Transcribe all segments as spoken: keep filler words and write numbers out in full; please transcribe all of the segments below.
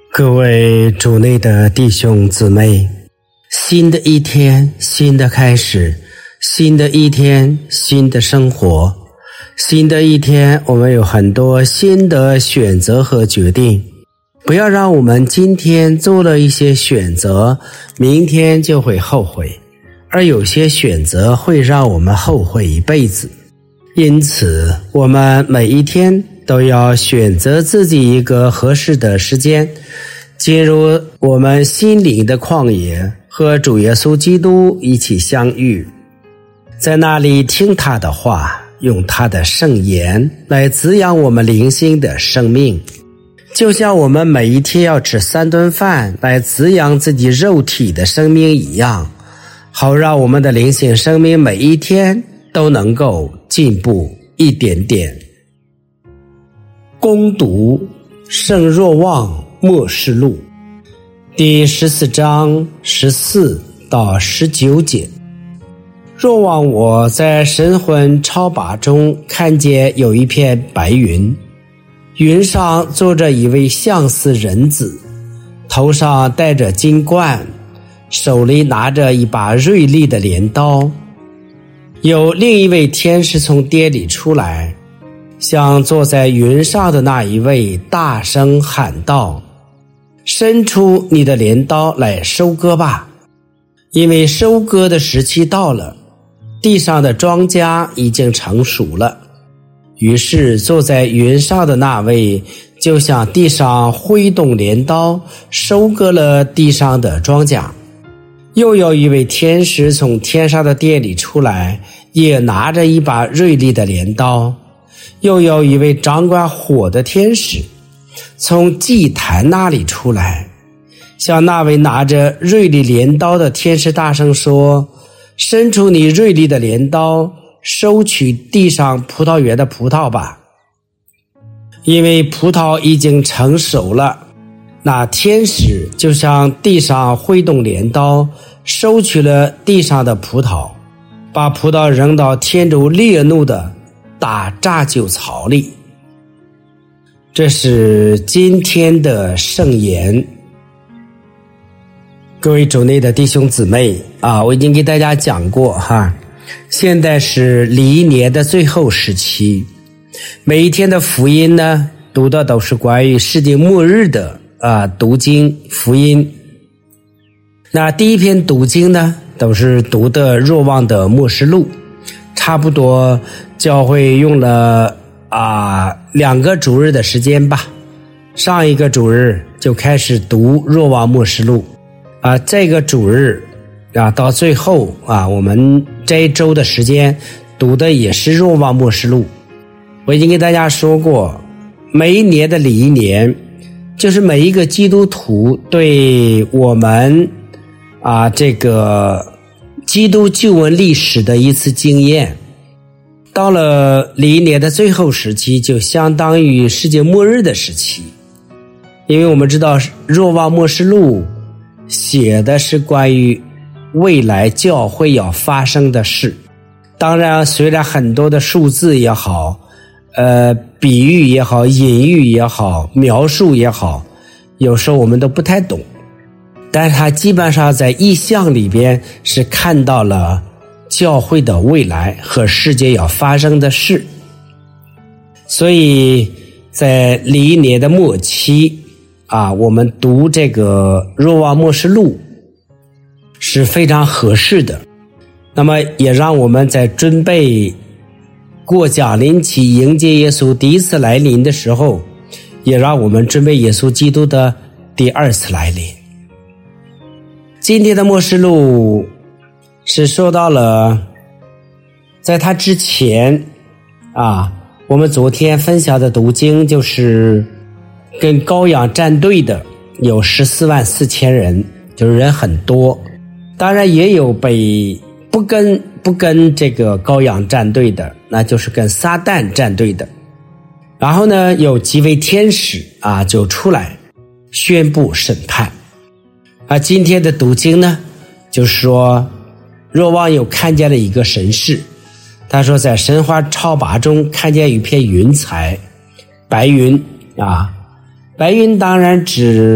各位主内的弟兄姊妹，新的一天，新的开始，新的一天，新的生活，新的一天，我们有很多新的选择和决定。不要让我们今天做了一些选择，明天就会后悔，而有些选择会让我们后悔一辈子。因此，我们每一天都要选择自己一个合适的时间，进入我们心灵的旷野，和主耶稣基督一起相遇，在那里听他的话，用他的圣言来滋养我们灵性的生命，就像我们每一天要吃三顿饭来滋养自己肉体的生命一样，好让我们的灵性生命每一天都能够进步一点点。攻读圣若望默示录第十四章十四到十九节。若望我在神魂超拔中看见有一片白云，云上坐着一位像似人子，头上戴着金冠，手里拿着一把锐利的镰刀。有另一位天使从殿里出来，向坐在云上的那一位大声喊道：伸出你的镰刀来收割吧，因为收割的时期到了，地上的庄稼已经成熟了。于是坐在云上的那位就向地上挥动镰刀，收割了地上的庄稼。又有一位天使从天上的殿里出来，也拿着一把锐利的镰刀。又有一位掌管火的天使从祭坛那里出来，向那位拿着锐利镰刀的天使大声说：伸出你锐利的镰刀，收取地上葡萄园的葡萄吧，因为葡萄已经成熟了。那天使就向地上挥动镰刀，收取了地上的葡萄，把葡萄扔到天主烈怒的大榨酒槽里。这是今天的圣言。各位主内的弟兄姊妹啊，我已经给大家讲过哈，现在是历年的最后时期，每一天的福音呢，读的都是关于世界末日的啊读经福音。那第一篇读经呢，都是读的若望的默示录，差不多教会用了啊两个主日的时间吧。上一个主日就开始读若望默示录啊，这个主日啊到最后啊，我们这一周的时间读的也是若望默示录。我已经跟大家说过，每一年的历年就是每一个基督徒对我们啊这个基督救恩历史的一次经验。到了历年的最后时期，就相当于世界末日的时期。因为我们知道若望默示录写的是关于未来教会要发生的事，当然虽然很多的数字也好，呃，比喻也好，隐喻也好，描述也好，有时候我们都不太懂，但是它基本上在意象里边是看到了教会的未来和世界要发生的事。所以在历年的末期啊，我们读这个若望默示录是非常合适的。那么也让我们在准备过降临期迎接耶稣第一次来临的时候，也让我们准备耶稣基督的第二次来临。今天的默示录是说到了在他之前啊，我们昨天分享的读经就是跟羔羊站队的有十四万四千人，就是人很多。当然也有被不跟不跟这个羔羊站队的，那就是跟撒旦站队的。然后呢，有几位天使啊就出来宣布审判。啊，今天的读经呢，就是说若望有看见了一个神事，他说在神花超拔中看见一片云彩，白云啊，白云当然指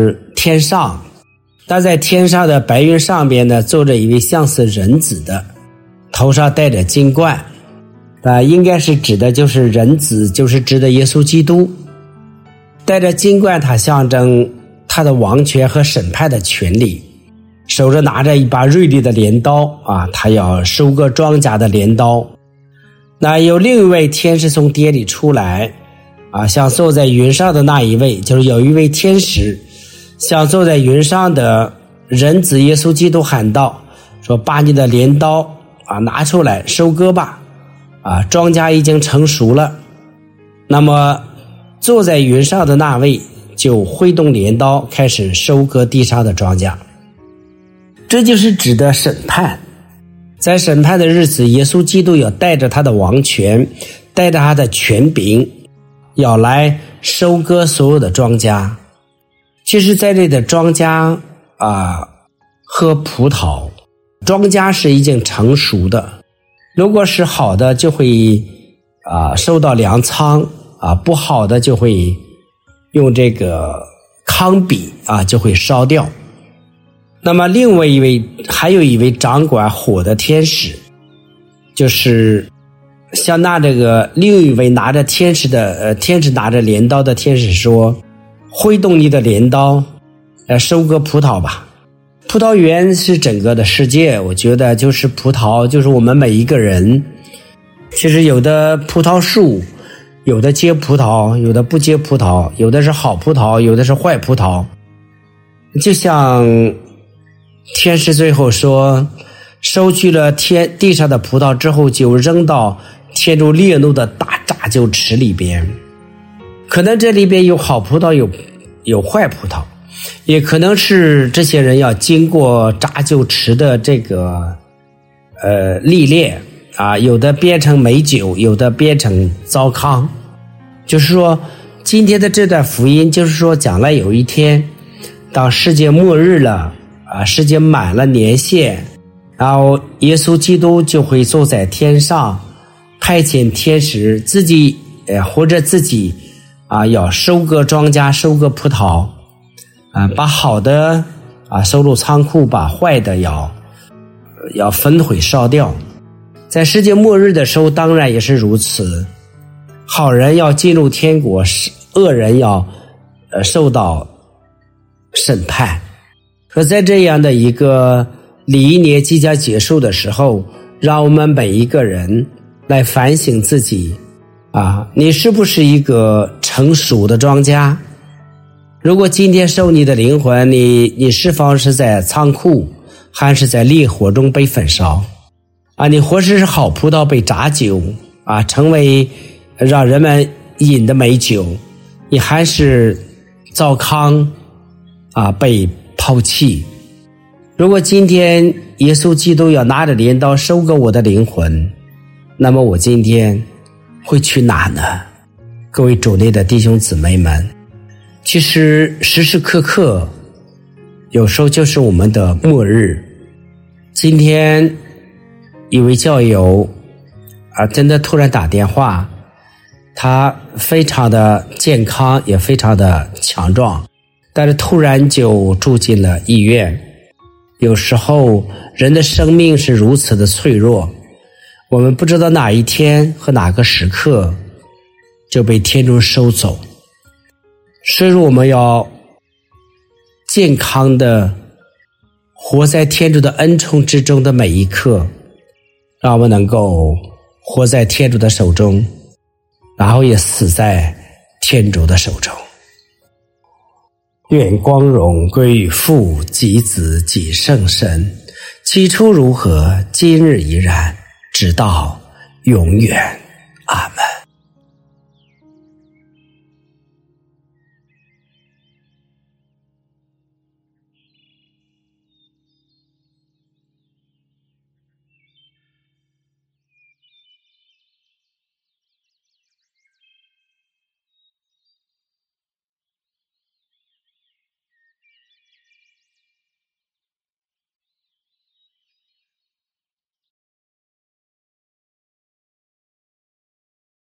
天上，但在天上的白云上边呢，坐着一位像是人子的，头上戴着金冠，啊，应该是指的就是人子，就是指的耶稣基督。戴着金冠，它象征他的王权和审判的权利，手着拿着一把锐利的镰刀啊，他要收割庄稼的镰刀。那有另一位天使从殿里出来啊，像坐在云上的那一位，就是有一位天使向坐在云上的人子耶稣基督喊道，说把你的镰刀啊拿出来收割吧，啊，庄稼已经成熟了。那么坐在云上的那位就挥动镰刀开始收割地上的庄稼。这就是指的审判。在审判的日子，耶稣基督要带着他的王权，带着他的权柄，要来收割所有的庄稼。其实在这里的庄稼啊和葡萄，庄稼是已经成熟的，如果是好的就会啊收到粮仓啊，不好的就会用这个糠秕啊就会烧掉。那么另外一位还有一位掌管火的天使，就是像那这个另一位拿着天使的呃天使拿着镰刀的天使说，挥动你的镰刀来收割葡萄吧。葡萄园是整个的世界，我觉得就是葡萄就是我们每一个人。其实有的葡萄树有的结葡萄，有的不结葡萄，有的是好葡萄，有的是坏葡萄。就像天使最后说，收取了天地上的葡萄之后，就扔到天主烈怒的大榨酒池里边。可能这里边有好葡萄，有有坏葡萄，也可能是这些人要经过榨酒池的这个呃历练啊，有的变成美酒，有的变成糟糠。就是说今天的这段福音，就是说将来有一天当世界末日了啊，世界满了年限，然后耶稣基督就会坐在天上，派遣天使自己呃或者自己啊要收割庄稼，收割葡萄啊，把好的啊收入仓库，把坏的要要焚毁烧掉。在世界末日的时候当然也是如此，好人要进入天国，恶人要呃受到审判。可在这样的一个礼仪年即将结束的时候，让我们每一个人来反省自己啊，你是不是一个成熟的庄稼？如果今天收你的灵魂，你你是否是在仓库，还是在烈火中被焚烧啊？你或是是好葡萄被榨酒啊，成为让人们饮的美酒，你还是糟糠啊被抛弃。如果今天耶稣基督要拿着镰刀收割我的灵魂，那么我今天会去哪呢？各位主内的弟兄姊妹们，其实时时刻刻有时候就是我们的末日。今天一位教友啊，真的突然打电话，他非常的健康，也非常的强壮，但是突然就住进了医院。有时候人的生命是如此的脆弱，我们不知道哪一天和哪个时刻就被天主收走。所以说我们要健康的活在天主的恩宠之中的每一刻，让我们能够活在天主的手中，然后也死在天主的手中。愿光荣归于父及子及圣神，起初如何，今日依然，直到永远。阿们。